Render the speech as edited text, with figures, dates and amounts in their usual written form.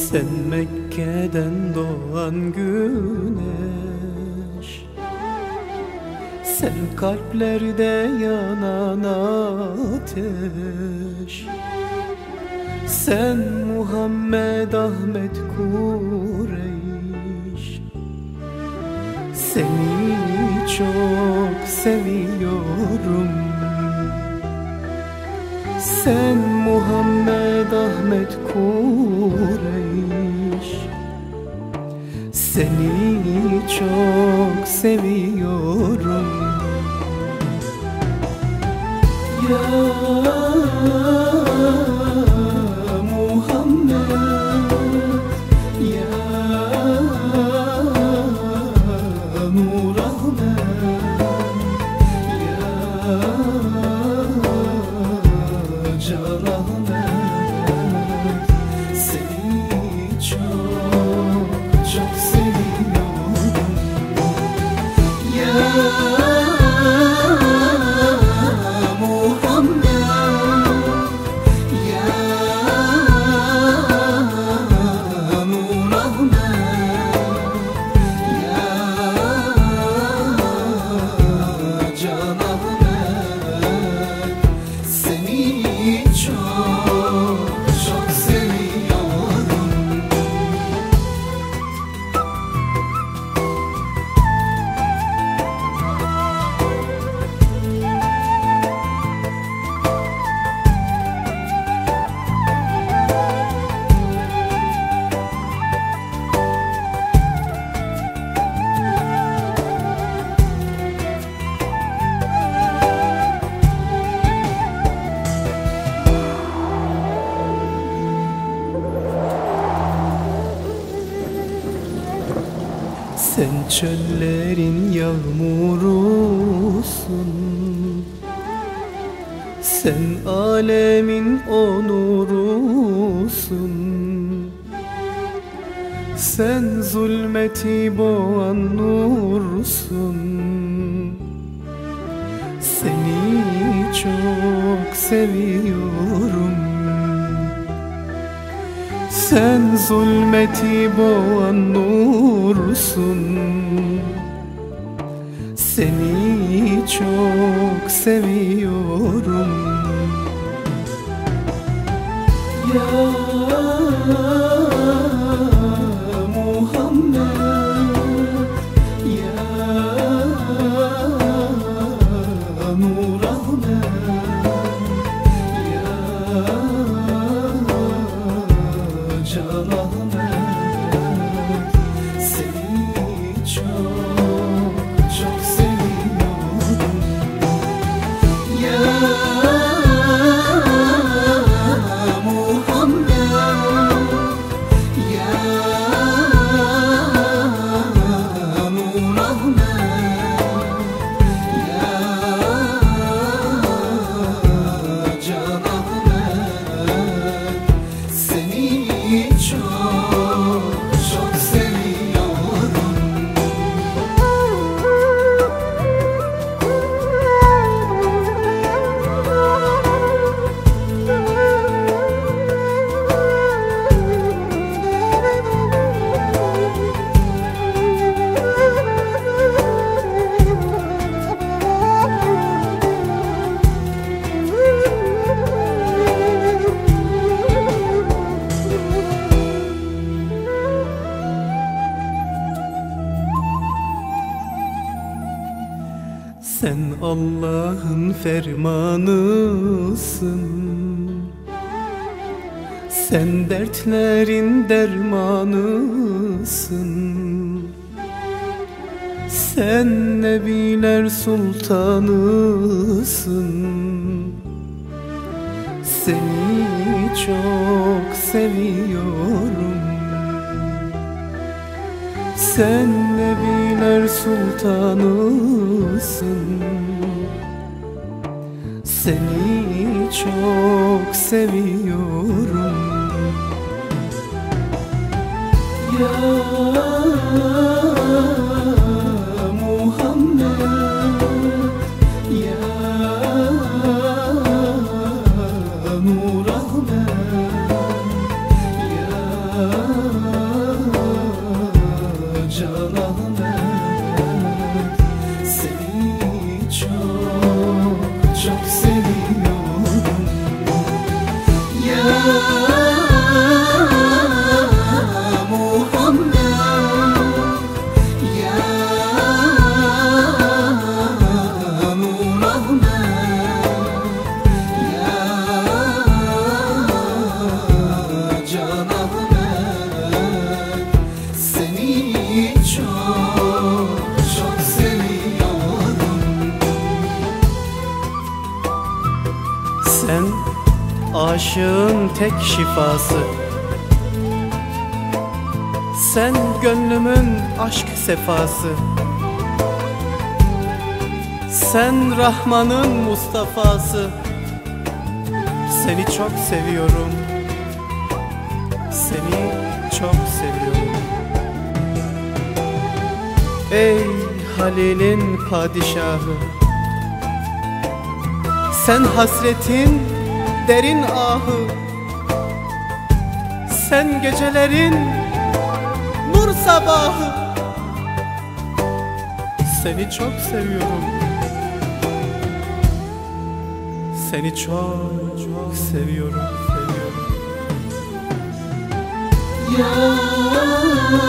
Sen Mekke'den doğan güneş, sen kalplerde yanan ateş. Sen Muhammed Ahmet Kureyş, seni çok seviyorum. Sen Muhammed Ahmet Kureyş, seni çok seviyorum. Ya Muhammed, ya Nur Ahmet, ya Can Ahmet, seni çok seviyorum. Ya sen çöllerin yağmurusun, sen alemin onurusun. Sen zulmeti boğan nursun, seni çok seviyorum. Sen zulmeti boğan nursun, seni çok seviyorum. Ya Muhammed, ya Nur Ahmet, ya Can Ahmet, seni çok seviyorum. Ya sen Allah'ın fermanısın, sen dertlerin dermanısın. Sen nebiler sultanısın, seni çok seviyorum. Sen nebiler sultanısın, seni çok seviyorum. Ya Muhammed, ya Nur Ahmet, ya Sen aşığın tek şifası, sen gönlümün aşk sefası, sen Rahman'ın Mustafa'sı. Seni çok seviyorum, seni çok seviyorum. Ey Halil'in padişahı, sen hasretin derin ahı, sen gecelerin nur sabahı. Seni çok seviyorum, seni çok çok seviyorum, seviyorum. Ya